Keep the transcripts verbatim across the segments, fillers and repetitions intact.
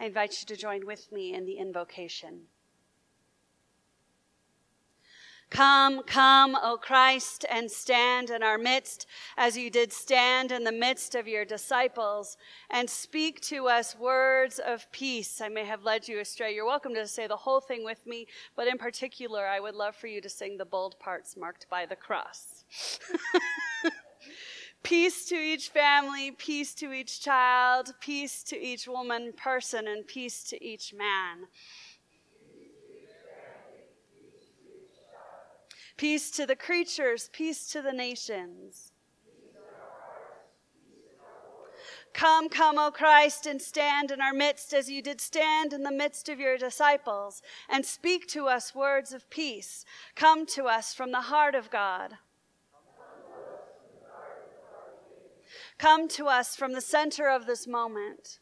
I invite you to join with me in the invocation. Come, come, O Christ, and stand in our midst as you did stand in the midst of your disciples, and speak to us words of peace. I may have led you astray. You're welcome to say the whole thing with me, but in particular, I would love for you to sing the bold parts marked by the cross. Peace to each family, peace to each child, peace to each woman, person, and peace to each man. Peace to the creatures, peace to the nations. Come, come, O Christ, and stand in our midst as you did stand in the midst of your disciples, and speak to us words of peace. Come to us from the heart of God. Come to us from the center of this moment.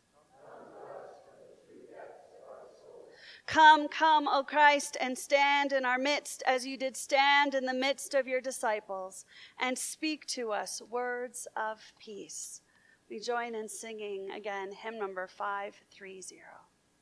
Come, come, O Christ, and stand in our midst as you did stand in the midst of your disciples, and speak to us words of peace. We join in singing again hymn number five three zero.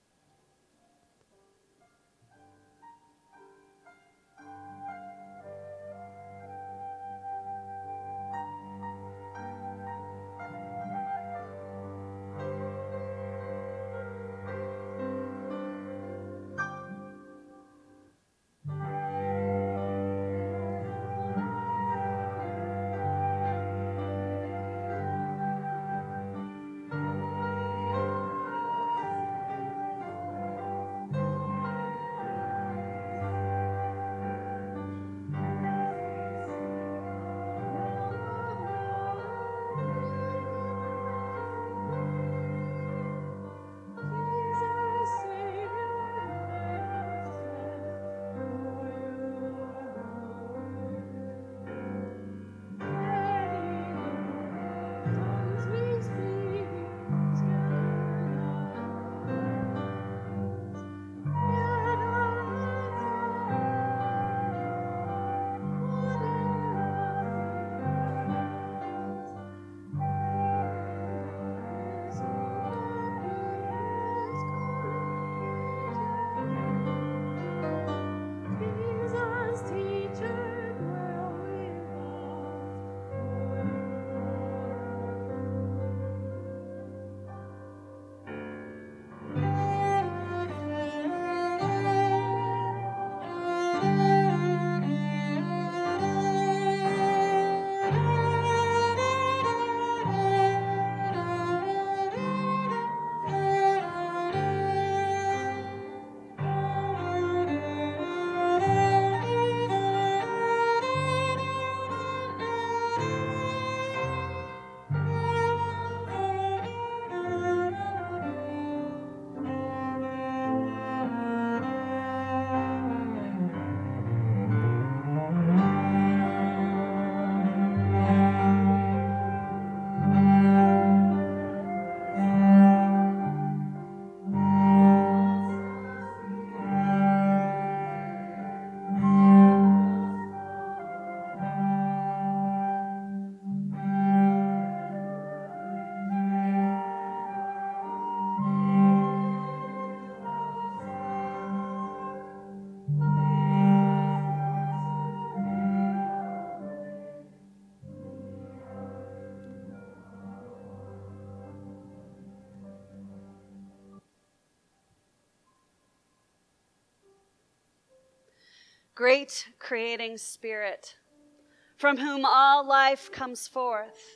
Great creating Spirit, from whom all life comes forth,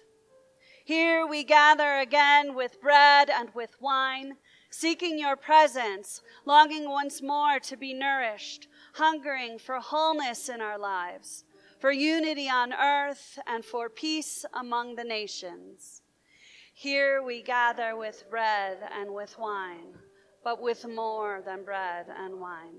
here we gather again with bread and with wine, seeking your presence, longing once more to be nourished, hungering for wholeness in our lives, for unity on earth and for peace among the nations. Here we gather with bread and with wine, but with more than bread and wine.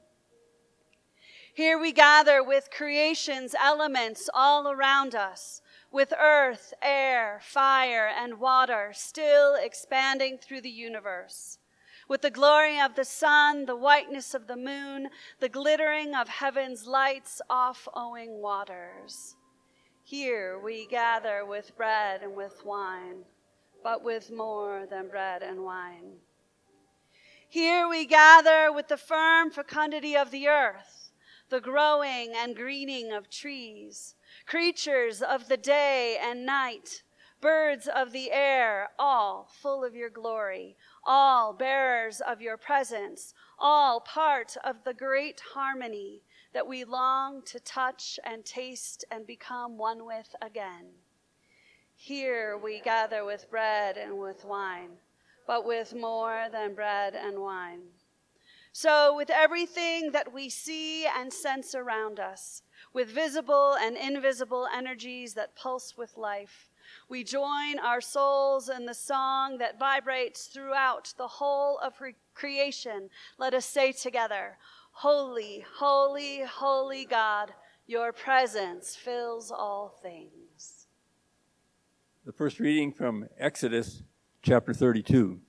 Here we gather with creation's elements all around us, with earth, air, fire, and water still expanding through the universe, with the glory of the sun, the whiteness of the moon, the glittering of heaven's lights off owing waters. Here we gather with bread and with wine, but with more than bread and wine. Here we gather with the firm fecundity of the earth, the growing and greening of trees, creatures of the day and night, birds of the air, all full of your glory, all bearers of your presence, all part of the great harmony that we long to touch and taste and become one with again. Here we gather with bread and with wine, but with more than bread and wine. So with everything that we see and sense around us, with visible and invisible energies that pulse with life, we join our souls in the song that vibrates throughout the whole of re- creation. Let us say together, holy, holy, holy God, your presence fills all things. The first reading from Exodus chapter thirty-two.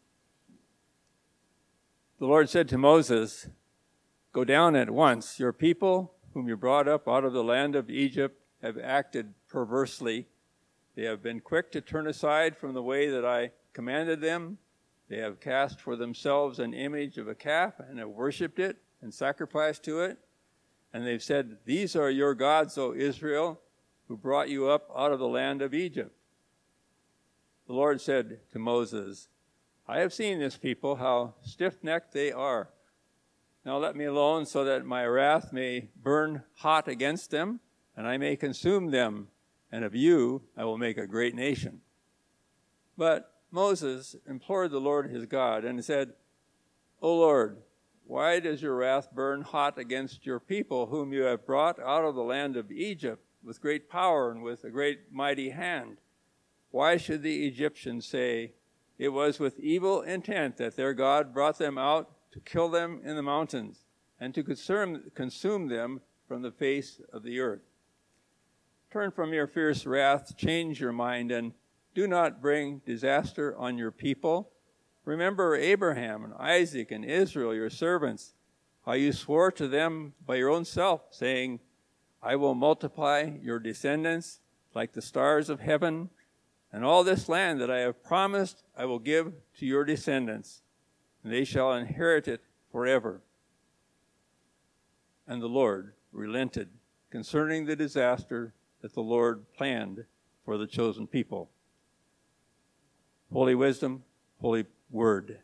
The Lord said to Moses, "Go down at once. Your people, whom you brought up out of the land of Egypt, have acted perversely. They have been quick to turn aside from the way that I commanded them. They have cast for themselves an image of a calf and have worshipped it and sacrificed to it. And they've said, 'These are your gods, O Israel, who brought you up out of the land of Egypt.' The Lord said to Moses, 'I have seen this people, how stiff-necked they are. Now let me alone so that my wrath may burn hot against them, and I may consume them, and of you I will make a great nation.' But Moses implored the Lord his God and said, 'O Lord, why does your wrath burn hot against your people, whom you have brought out of the land of Egypt with great power and with a great mighty hand? Why should the Egyptians say, it was with evil intent that their God brought them out to kill them in the mountains and to consume, consume them from the face of the earth? Turn from your fierce wrath, change your mind, and do not bring disaster on your people. Remember Abraham and Isaac and Israel, your servants, how you swore to them by your own self, saying, I will multiply your descendants like the stars of heaven, and all this land that I have promised I will give to your descendants, and they shall inherit it forever.' And the Lord relented concerning the disaster that the Lord planned for the chosen people." Holy wisdom, holy word.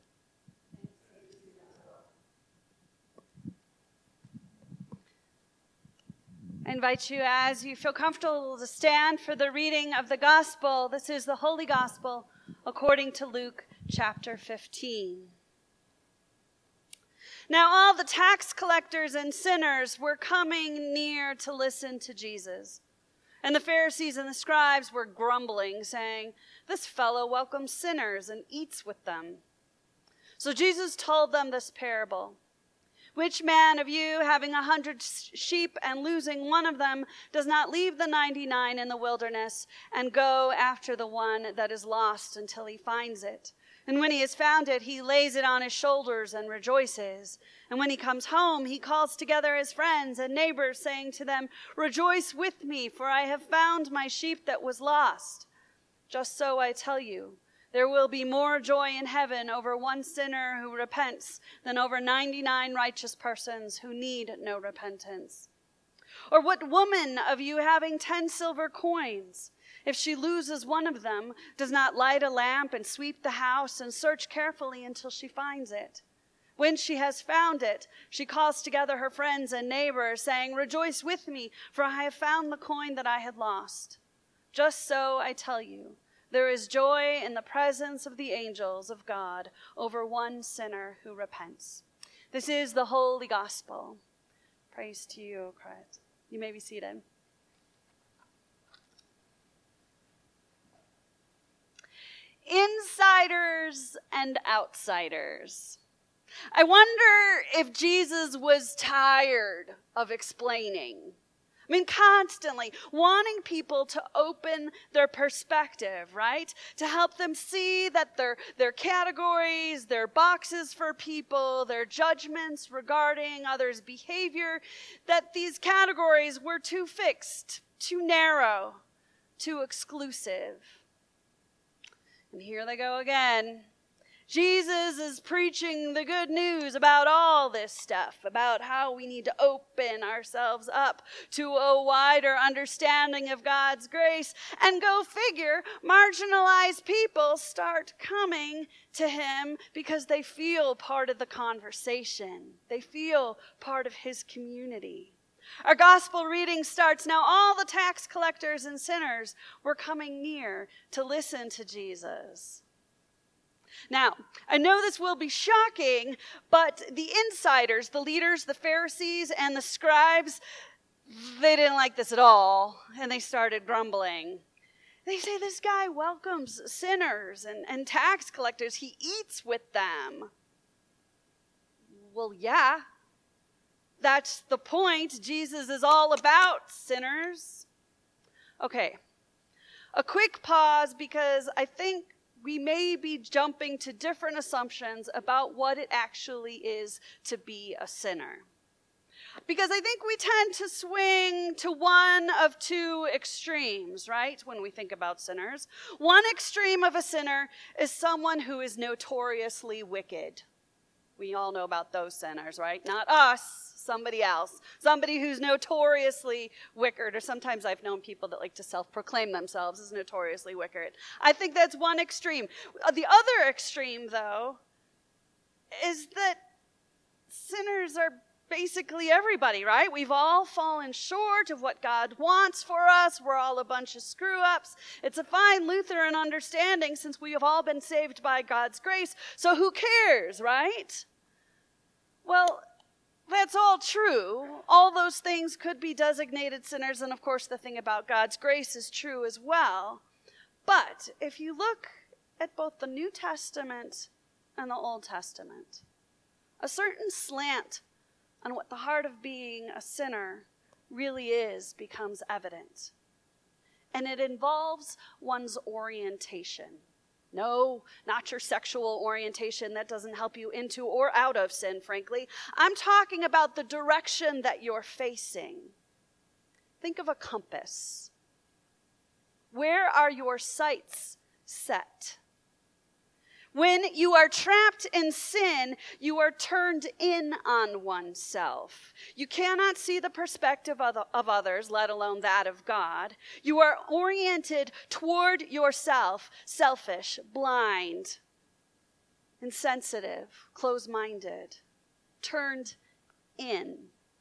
I invite you, as you feel comfortable, to stand for the reading of the gospel. This is the Holy Gospel according to Luke chapter fifteen. Now all the tax collectors and sinners were coming near to listen to Jesus. And the Pharisees and the scribes were grumbling, saying, "This fellow welcomes sinners and eats with them." So Jesus told them this parable. "Which man of you, having a hundred sheep and losing one of them, does not leave the ninety-nine in the wilderness and go after the one that is lost until he finds it? And when he has found it, he lays it on his shoulders and rejoices. And when he comes home, he calls together his friends and neighbors, saying to them, 'Rejoice with me, for I have found my sheep that was lost.' Just so I tell you, there will be more joy in heaven over one sinner who repents than over ninety-nine righteous persons who need no repentance. Or what woman of you, having ten silver coins, if she loses one of them, does not light a lamp and sweep the house and search carefully until she finds it? When she has found it, she calls together her friends and neighbors, saying, 'Rejoice with me, for I have found the coin that I had lost.' Just so I tell you, there is joy in the presence of the angels of God over one sinner who repents." This is the Holy Gospel. Praise to you, O Christ. You may be seated. Insiders and outsiders. I wonder if Jesus was tired of explaining. I mean, constantly wanting people to open their perspective, right? To help them see that their, their categories, their boxes for people, their judgments regarding others' behavior, that these categories were too fixed, too narrow, too exclusive. And here they go again. Jesus is preaching the good news about all this stuff, about how we need to open ourselves up to a wider understanding of God's grace. And go figure, marginalized people start coming to him because they feel part of the conversation. They feel part of his community. Our gospel reading starts, now all the tax collectors and sinners were coming near to listen to Jesus. Now, I know this will be shocking, but the insiders, the leaders, the Pharisees, and the scribes, they didn't like this at all, and they started grumbling. They say, this guy welcomes sinners and, and tax collectors. He eats with them. Well, yeah, that's the point. Jesus is all about sinners. Okay, a quick pause, because I think we may be jumping to different assumptions about what it actually is to be a sinner. Because I think we tend to swing to one of two extremes, right, when we think about sinners. One extreme of a sinner is someone who is notoriously wicked. We all know about those sinners, right? Not us, somebody else. Somebody who's notoriously wicked, or sometimes I've known people that like to self-proclaim themselves as notoriously wicked. I think that's one extreme. The other extreme, though, is that sinners are basically everybody, right? We've all fallen short of what God wants for us. We're all a bunch of screw-ups. It's a fine Lutheran understanding since we have all been saved by God's grace. So who cares, right? Well, that's all true. All those things could be designated sinners, and of course the thing about God's grace is true as well. But if you look at both the New Testament and the Old Testament, a certain slant on what the heart of being a sinner really is becomes evident. And it involves one's orientation. No, not your sexual orientation. That doesn't help you into or out of sin, frankly. I'm talking about the direction that you're facing. Think of a compass. Where are your sights set? When you are trapped in sin, you are turned in on oneself. You cannot see the perspective of, of others, let alone that of God. You are oriented toward yourself, selfish, blind, insensitive, close-minded, turned in.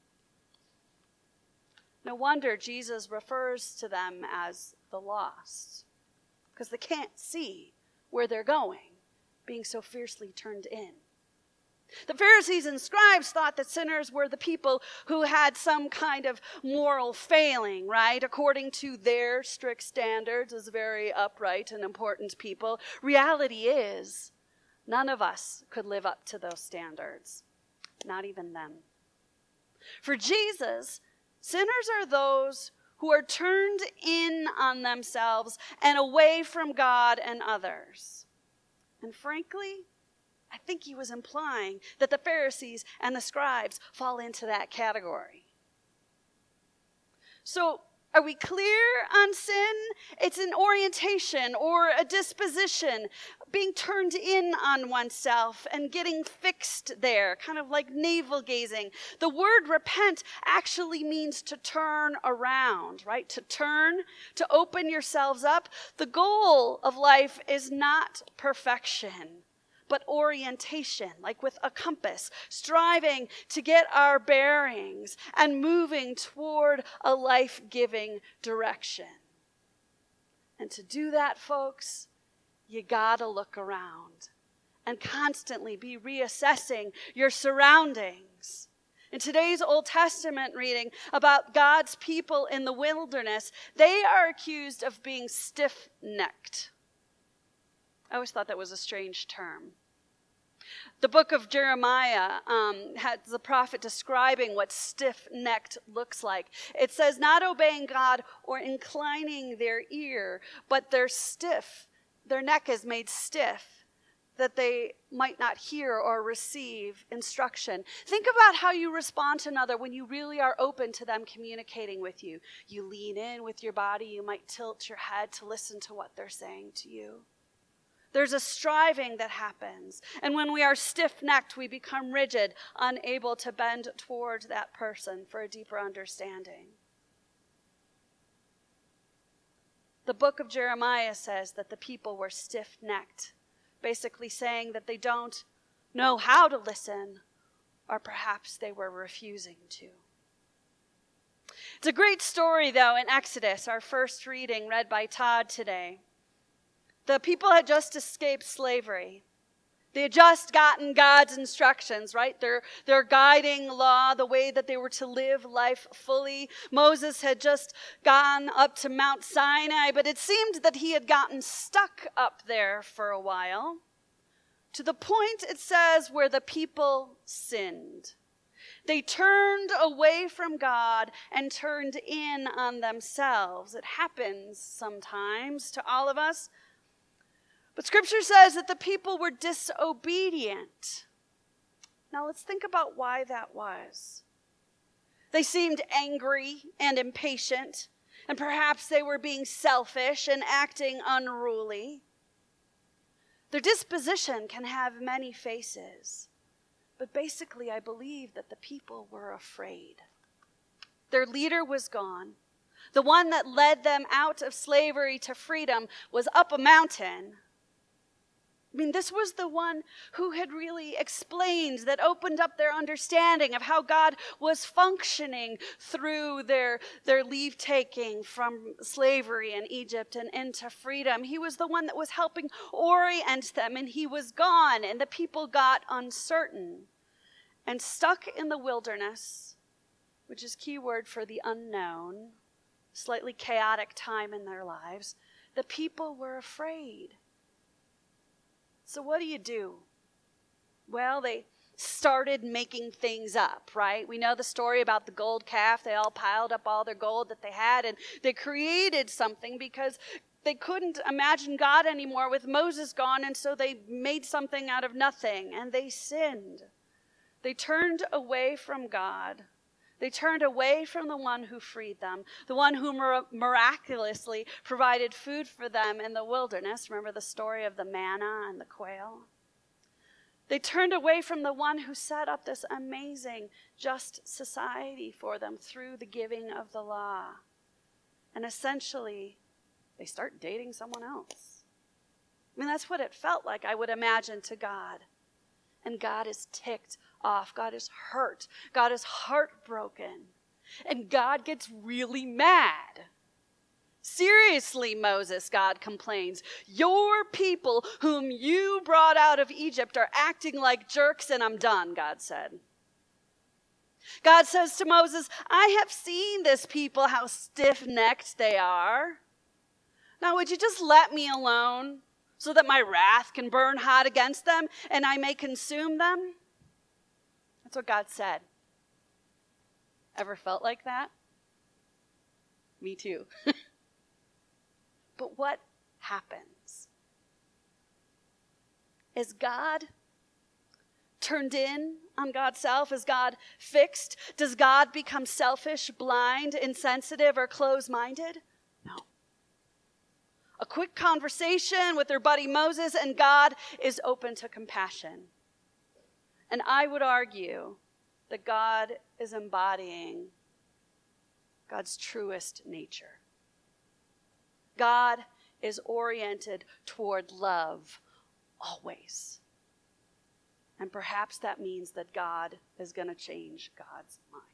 No wonder Jesus refers to them as the lost, because they can't see where they're going, being so fiercely turned in. The Pharisees and scribes thought that sinners were the people who had some kind of moral failing, right? According to their strict standards as very upright and important people. Reality is, none of us could live up to those standards. Not even them. For Jesus, sinners are those who are turned in on themselves and away from God and others. And frankly, I think he was implying that the Pharisees and the scribes fall into that category. So, are we clear on sin? It's an orientation or a disposition, being turned in on oneself and getting fixed there, kind of like navel gazing. The word repent actually means to turn around, right? To turn, to open yourselves up. The goal of life is not perfection, but orientation, like with a compass, striving to get our bearings and moving toward a life-giving direction. And to do that, folks, you gotta look around and constantly be reassessing your surroundings. In today's Old Testament reading about God's people in the wilderness, they are accused of being stiff-necked. I always thought that was a strange term. The book of Jeremiah um, has the prophet describing what stiff-necked looks like. It says, not obeying God or inclining their ear, but they're stiff. Their neck is made stiff, that they might not hear or receive instruction. Think about how you respond to another when you really are open to them communicating with you. You lean in with your body. You might tilt your head to listen to what they're saying to you. There's a striving that happens. And when we are stiff-necked, we become rigid, unable to bend toward that person for a deeper understanding. The book of Jeremiah says that the people were stiff-necked, basically saying that they don't know how to listen, or perhaps they were refusing to. It's a great story, though, in Exodus, our first reading read by Todd today. The people had just escaped slavery. They had just gotten God's instructions, right? Their, their guiding law, the way that they were to live life fully. Moses had just gone up to Mount Sinai, but it seemed that he had gotten stuck up there for a while, to the point, it says, where the people sinned. They turned away from God and turned in on themselves. It happens sometimes to all of us. But Scripture says that the people were disobedient. Now let's think about why that was. They seemed angry and impatient, and perhaps they were being selfish and acting unruly. Their disposition can have many faces, but basically I believe that the people were afraid. Their leader was gone. The one that led them out of slavery to freedom was up a mountain. I mean, this was the one who had really explained, that opened up their understanding of how God was functioning through their, their leave-taking from slavery in Egypt and into freedom. He was the one that was helping orient them, and he was gone, and the people got uncertain and stuck in the wilderness, which is key word for the unknown, slightly chaotic time in their lives. The people were afraid. So what do you do? Well, they started making things up, right? We know the story about the gold calf. They all piled up all their gold that they had, and they created something because they couldn't imagine God anymore with Moses gone, and so they made something out of nothing, and they sinned. They turned away from God. They turned away from the one who freed them, the one who mir- miraculously provided food for them in the wilderness. Remember the story of the manna and the quail? They turned away from the one who set up this amazing, just society for them through the giving of the law. And essentially, they start dating someone else. I mean, that's what it felt like, I would imagine, to God. And God is ticked off. God is hurt. God is heartbroken. And God gets really mad. Seriously, Moses, God complains, your people whom you brought out of Egypt are acting like jerks, and I'm done, God said. God says to Moses, I have seen this people, how stiff-necked they are. Now, would you just let me alone so that my wrath can burn hot against them and I may consume them? That's what God said. Ever felt like that? Me too. But what happens? Is God turned in on God's self? Is God fixed? Does God become selfish, blind, insensitive, or close-minded? No. A quick conversation with their buddy Moses, and God is open to compassion. And I would argue that God is embodying God's truest nature. God is oriented toward love always. And perhaps that means that God is going to change God's mind.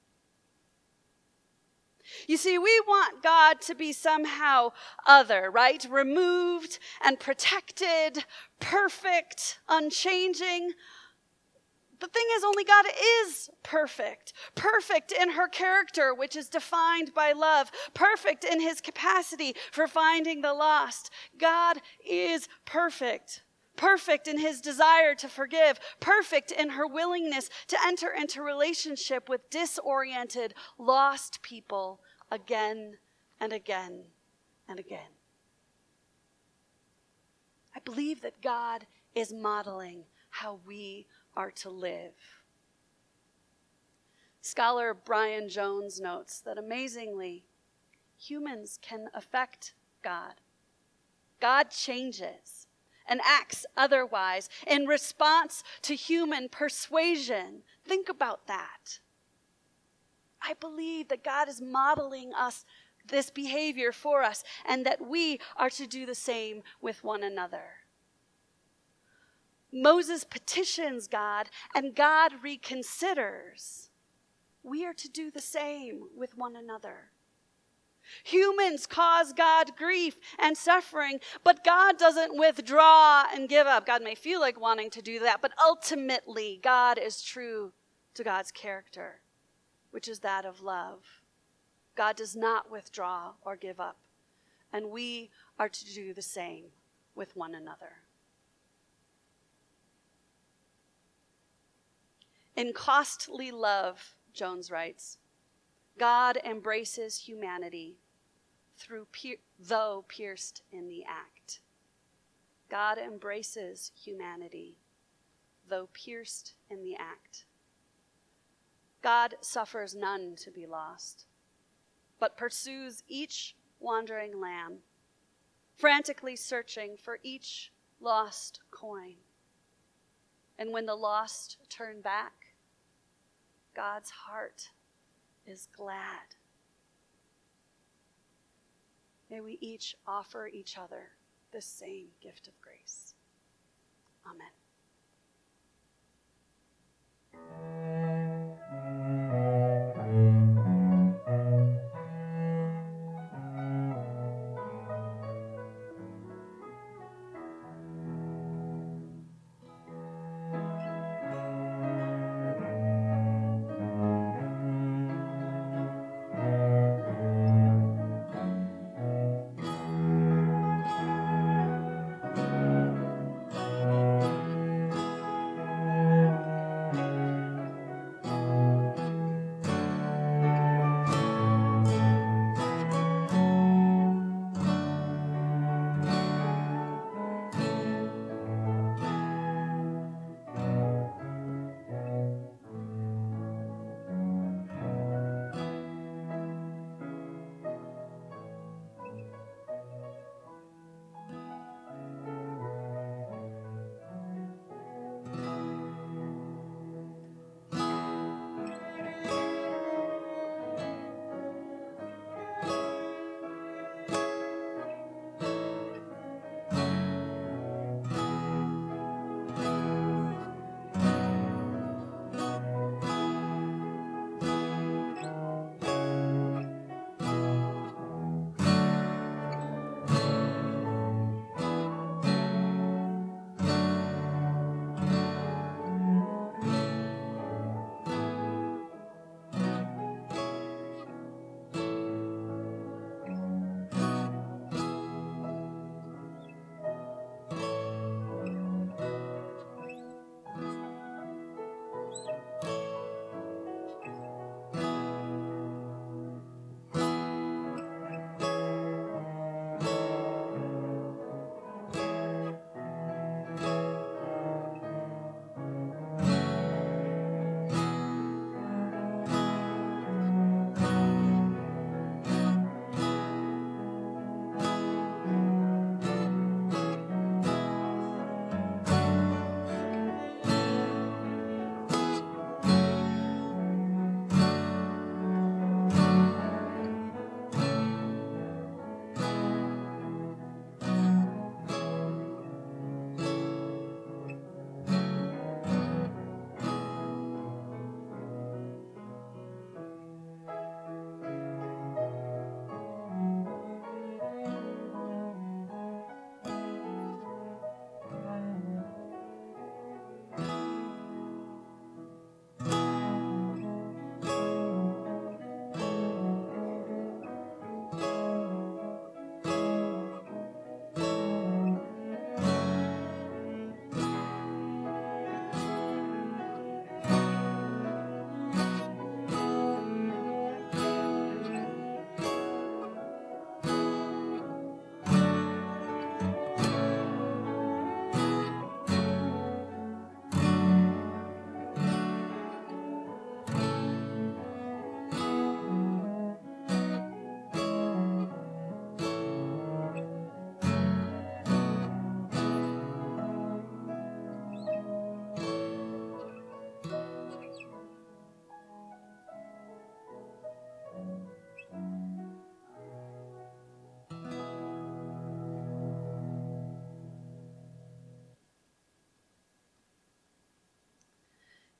You see, we want God to be somehow other, right? Removed and protected, perfect, unchanging. The thing is, only God is perfect. Perfect in her character, which is defined by love. Perfect in his capacity for finding the lost. God is perfect. Perfect in his desire to forgive. Perfect in her willingness to enter into relationship with disoriented, lost people again and again and again. I believe that God is modeling how we are to live. Scholar Brian Jones notes that amazingly, humans can affect God. God changes, and acts otherwise in response to human persuasion. Think about that. I believe that God is modeling us this behavior for us, and that we are to do the same with one another. Moses petitions God, and God reconsiders. We are to do the same with one another. Humans cause God grief and suffering, but God doesn't withdraw and give up. God may feel like wanting to do that, but ultimately, God is true to God's character, which is that of love. God does not withdraw or give up, and we are to do the same with one another. In costly love, Jones writes, God embraces humanity through pier- though pierced in the act. God embraces humanity though pierced in the act. God suffers none to be lost, but pursues each wandering lamb, frantically searching for each lost coin. And when the lost turn back, God's heart is glad. May we each offer each other the same gift of grace. Amen.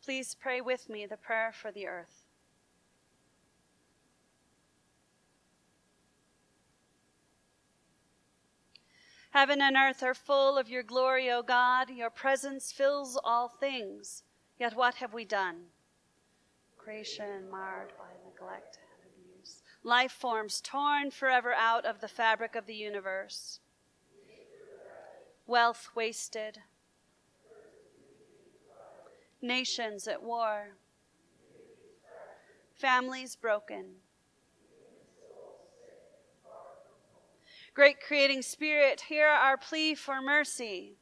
Please pray with me the prayer for the earth. Heaven and earth are full of your glory, O God. Your presence fills all things. Yet what have we done? Creation marred by neglect and abuse. Life forms torn forever out of the fabric of the universe. Wealth wasted. Nations at war. Families broken. Great creating Spirit, hear our plea for mercy.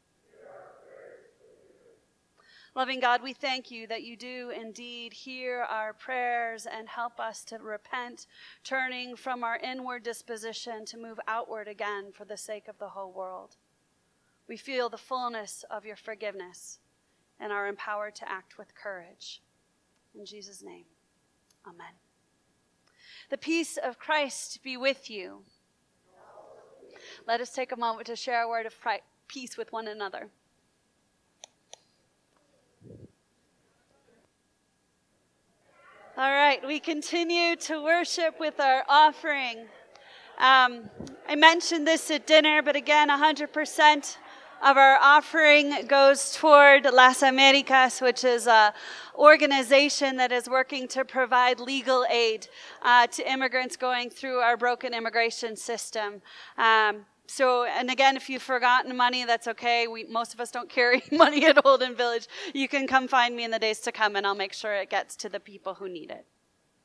Loving God, we thank you that you do indeed hear our prayers and help us to repent, turning from our inward disposition to move outward again for the sake of the whole world. We feel the fullness of your forgiveness and are empowered to act with courage. In Jesus' name, amen. The peace of Christ be with you. Let us take a moment to share a word of peace with one another. All right, we continue to worship with our offering. Um, I mentioned this at dinner, but again, one hundred percent of our offering goes toward Las Americas, which is an organization that is working to provide legal aid uh, to immigrants going through our broken immigration system. Um, so, and again, if you've forgotten money, that's okay. We, most of us don't carry money at Holden Village. You can come find me in the days to come, and I'll make sure it gets to the people who need it.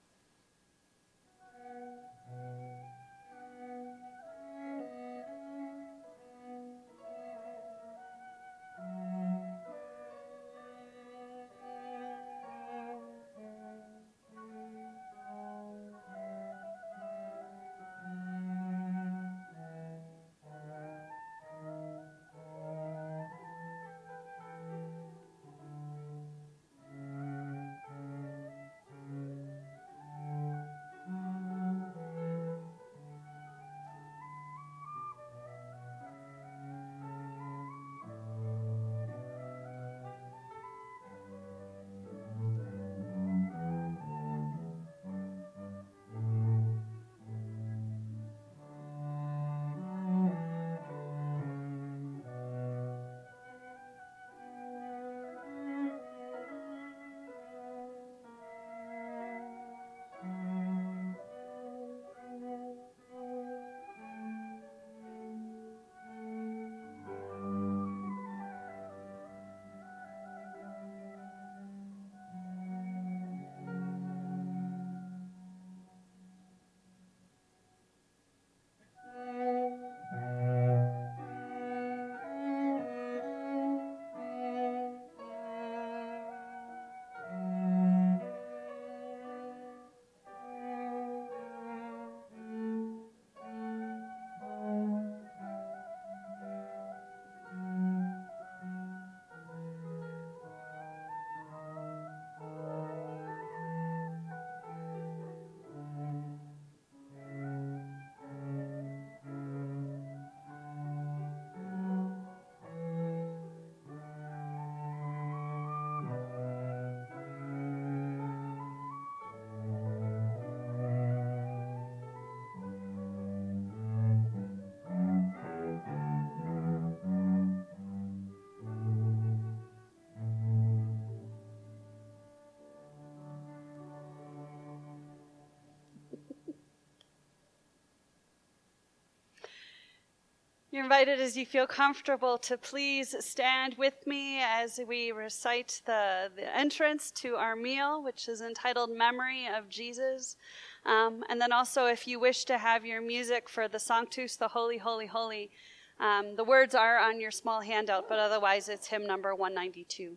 You're invited, as you feel comfortable, to please stand with me as we recite the, the entrance to our meal, which is entitled Memory of Jesus. Um, and then also, if you wish to have your music for the Sanctus, the Holy, Holy, Holy, um, the words are on your small handout, but otherwise it's hymn number one ninety-two.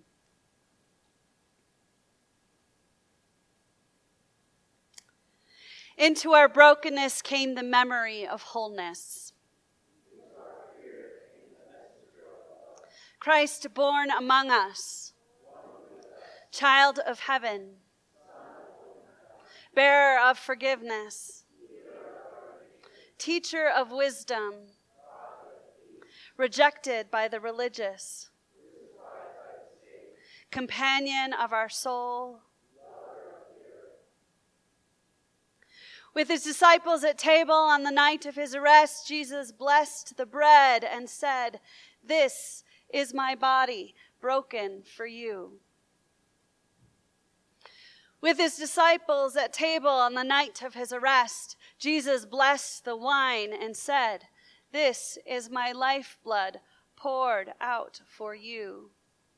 Into our brokenness came the memory of wholeness. Christ born among us, child of heaven, bearer of forgiveness, teacher of wisdom, rejected by the religious, companion of our soul. With his disciples at table on the night of his arrest, Jesus blessed the bread and said, "This is my body broken for you." With his disciples at table on the night of his arrest, Jesus blessed the wine and said, "This is my lifeblood poured out for you."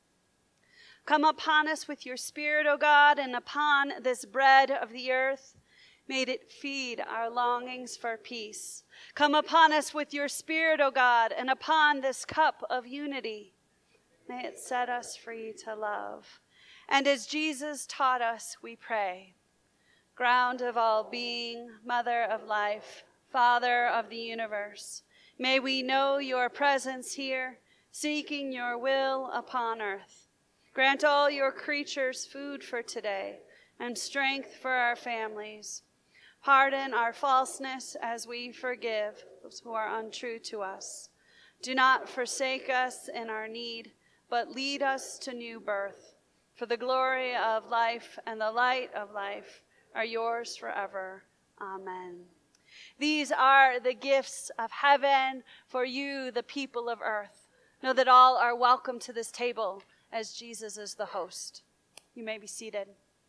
Come upon us with your Spirit, O God, and upon this bread of the earth, may it feed our longings for peace. Come upon us with your Spirit, O God, and upon this cup of unity, may it set us free to love. And as Jesus taught us, we pray, ground of all being, mother of life, Father of the universe, may we know your presence here, seeking your will upon earth. Grant all your creatures food for today and strength for our families. Pardon our falseness as we forgive those who are untrue to us. Do not forsake us in our need, but lead us to new birth. For the glory of life and the light of life are yours forever. Amen. These are the gifts of heaven for you, the people of earth. Know that all are welcome to this table as Jesus is the host. You may be seated.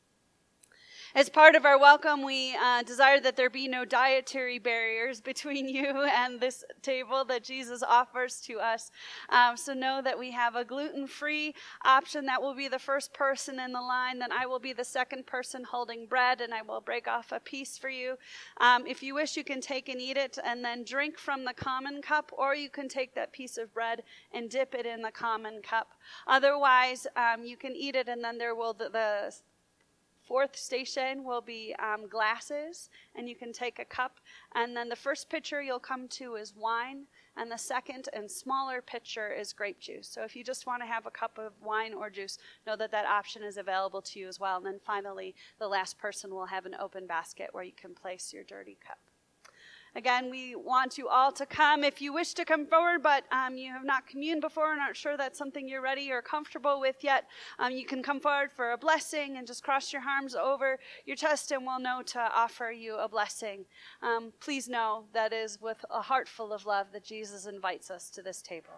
As part of our welcome, we uh, desire that there be no dietary barriers between you and this table that Jesus offers to us. Um, so know that we have a gluten-free option. That will be the first person in the line. Then I will be the second person holding bread, and I will break off a piece for you. Um, if you wish, you can take and eat it and then drink from the common cup, or you can take that piece of bread and dip it in the common cup. Otherwise, um, you can eat it, and then there will the, the fourth station will be um, glasses, and you can take a cup. And then the first pitcher you'll come to is wine, and the second and smaller pitcher is grape juice. So if you just want to have a cup of wine or juice, know that that option is available to you as well. And then finally, the last person will have an open basket where you can place your dirty cup. Again, we want you all to come if you wish to come forward, but um, you have not communed before and aren't sure that's something you're ready or comfortable with yet. Um, you can come forward for a blessing and just cross your arms over your chest, and we'll know to offer you a blessing. Um, please know that is with a heart full of love that Jesus invites us to this table.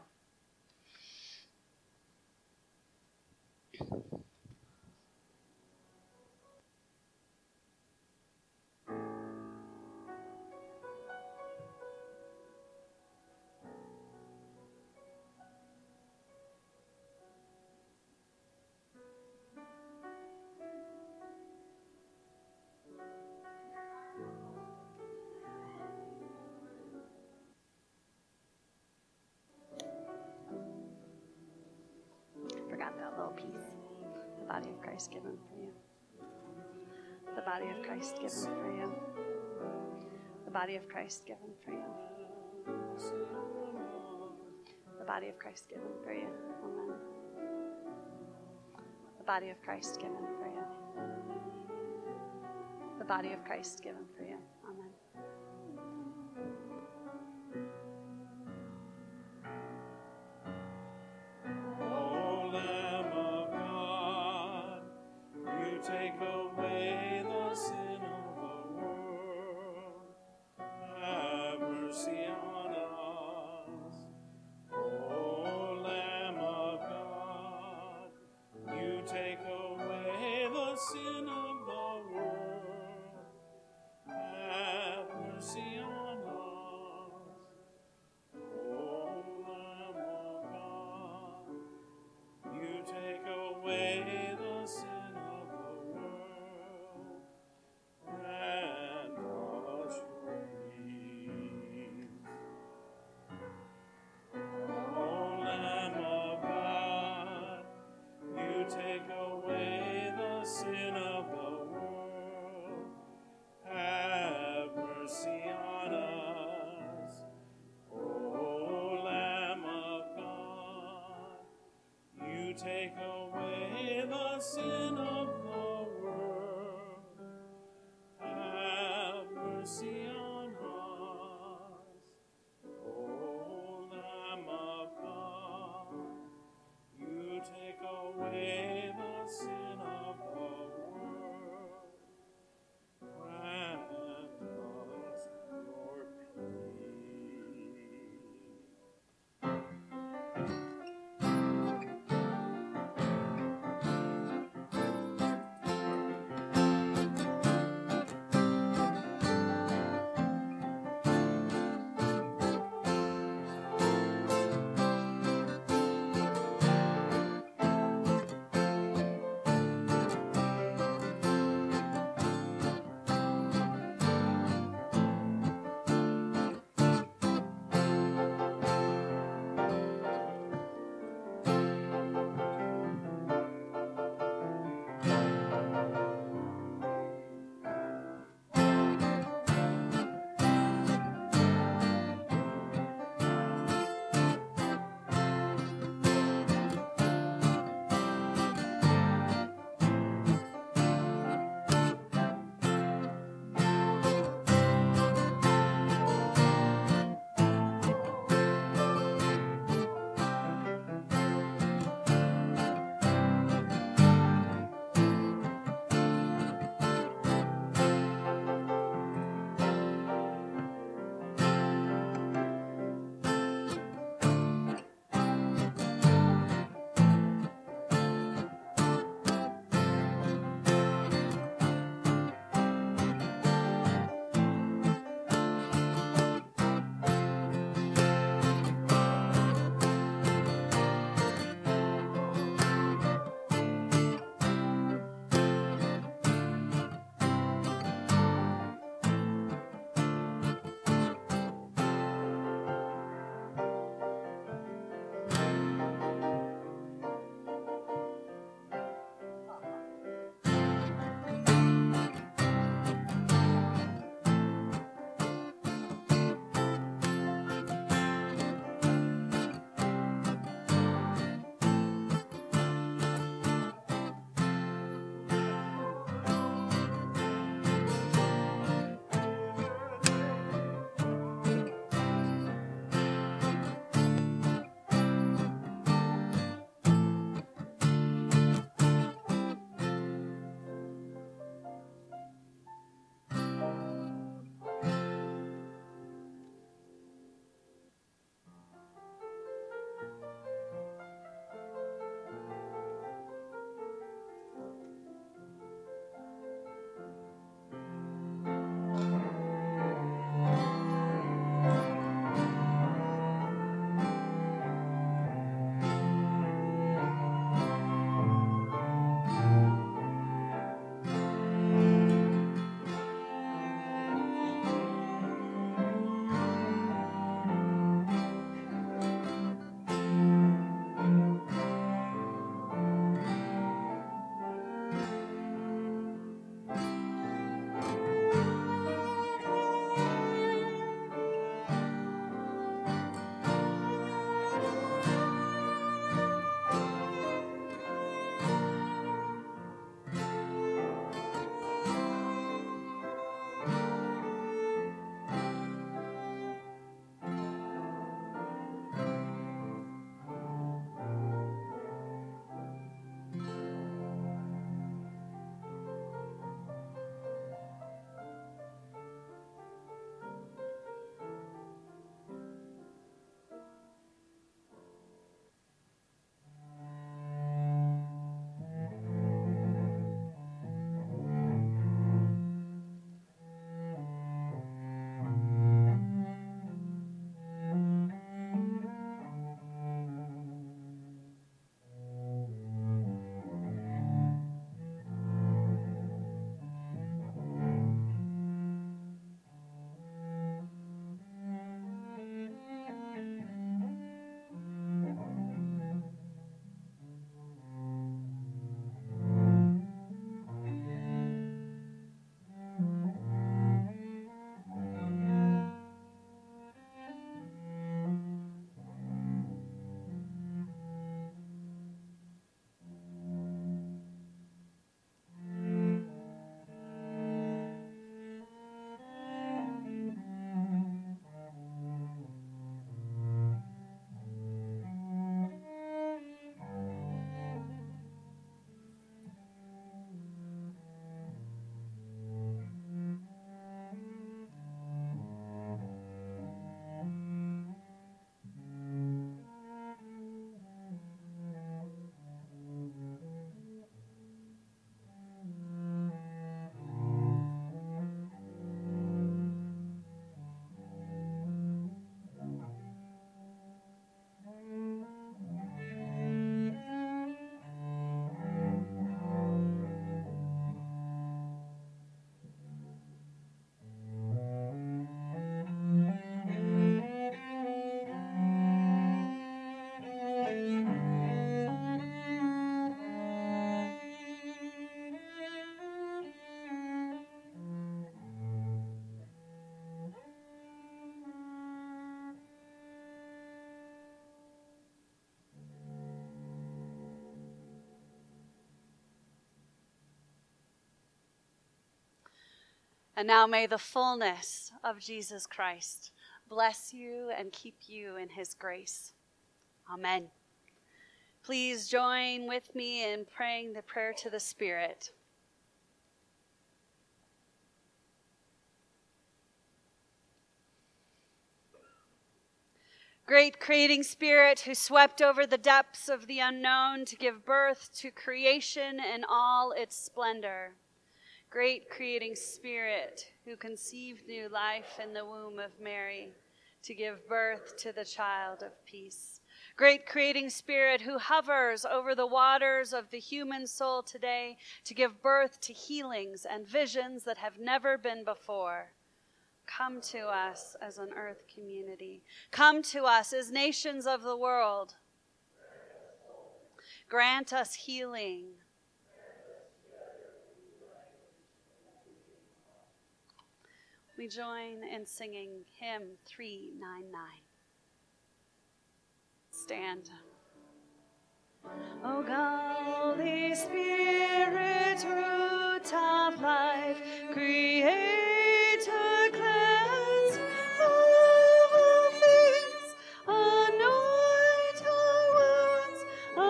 Body of Christ given for you. The body of Christ given for you. The body of Christ given for you. The body of Christ given for you. Amen. The body of Christ given for you. The body of Christ given for you. Amen. Take away the sin of the world. Have mercy on us. O Lamb of God, you take away the sin of the world. Have mercy on us. O Lamb of God, you take away the sin of the world. And now may the fullness of Jesus Christ bless you and keep you in his grace. Amen. Please join with me in praying the prayer to the Spirit. Great creating Spirit, who swept over the depths of the unknown to give birth to creation in all its splendor. Great creating Spirit, who conceived new life in the womb of Mary to give birth to the child of peace. Great creating Spirit, who hovers over the waters of the human soul today to give birth to healings and visions that have never been before. Come to us as an earth community. Come to us as nations of the world. Grant us healing. We join in singing hymn three ninety-nine. Stand. O God, Holy Spirit, root of life, Creator, cleanse of all things, anoint our wounds,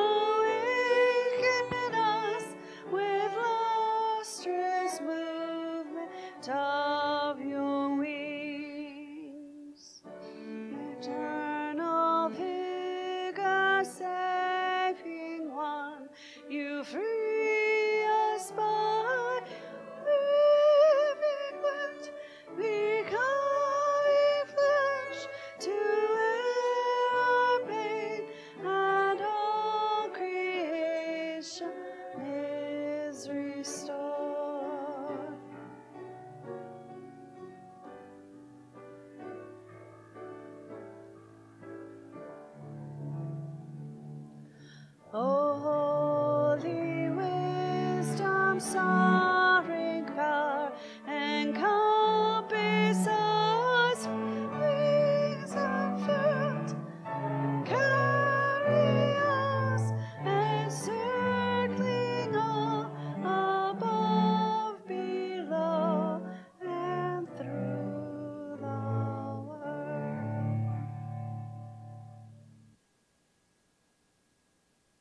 awaken us with lustrous movement of your wings. Eternal vigor, saving one, you free us by living word, becoming flesh to bear our pain, and all creation is restored.